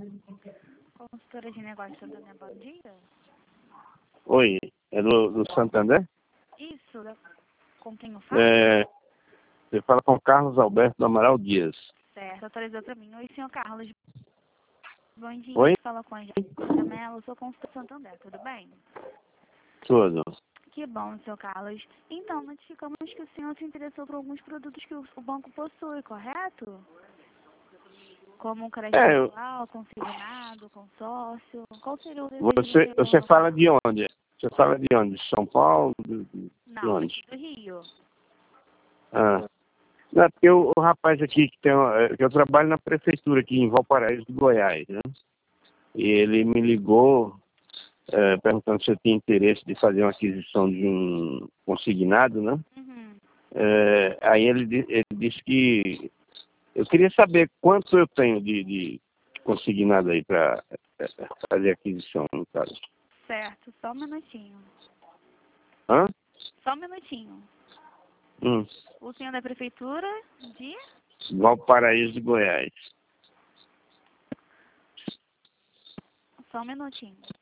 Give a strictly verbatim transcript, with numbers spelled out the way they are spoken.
Consultora de negócios Santander, bom dia. Oi, é do, do Santander? Isso, da- com quem eu falo? É, você fala com Carlos Alberto do Amaral Dias. Certo, autorizou para mim. Oi, senhor Carlos. Bom dia, Oi? fala com a Angélica Mello, sou consultora Santander, tudo bem? Tudo. Que bom, senhor Carlos. Então, notificamos que o senhor se interessou por alguns produtos que o o banco possui, correto? Como um crédito É, eu- pessoal, consignado, consórcio. Qual seria o desejo do Você, senhor? você fala de onde? Você fala de onde? De São Paulo? De, de Não, onde? aqui do Rio. Ah. Não, é porque o, o rapaz aqui que tem, uma- é, que eu trabalho na prefeitura aqui em Valparaíso do Goiás, né? E ele me ligou é, perguntando se eu tinha interesse de fazer uma aquisição de um consignado, né? Uhum. É, aí ele, di- ele disse que eu queria saber quanto eu tenho de, de consignado aí para fazer aquisição, no caso. Certo, só um minutinho. Hã? Só um minutinho. Hum. O senhor da prefeitura de... Valparaíso de Goiás. Só um minutinho.